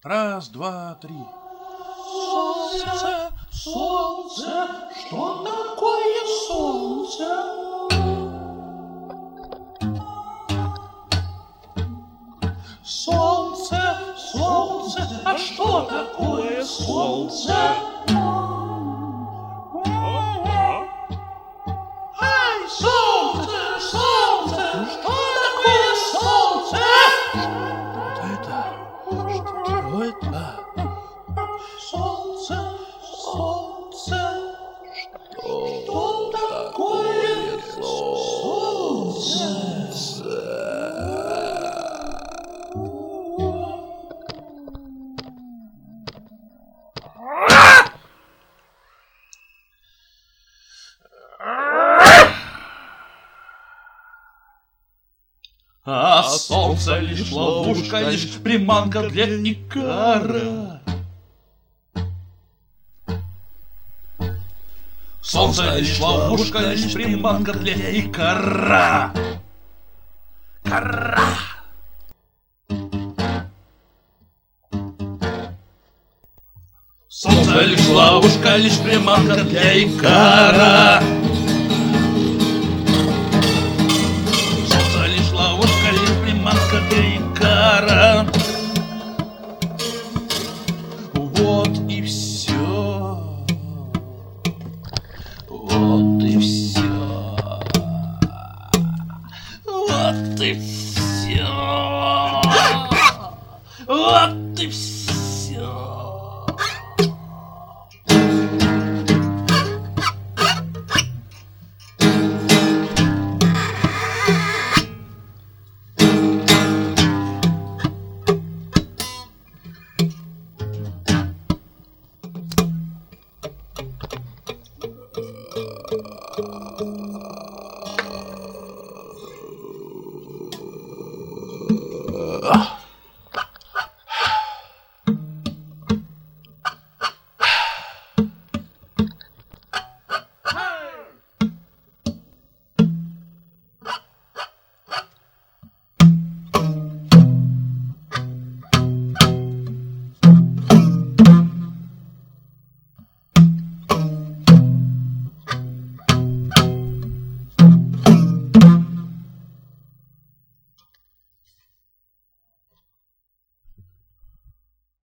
Раз, два, три. Солнце, солнце, что такое солнце? Солнце, солнце, а что такое солнце? Ай, солнце, солнце, что такое солнце? Что это? Солнце, солнце, Что такое солнце? А солнце лишь ловушка, лишь приманка для Икара. Солнце лишь ловушка, лишь приманка для Икара. Кара. Солнце лишь ловушка, лишь приманка для Икара. Солнце лишь ловушка, лишь приманка для Икара. Вот и все. Вот и все. Вот и все. Вот и все.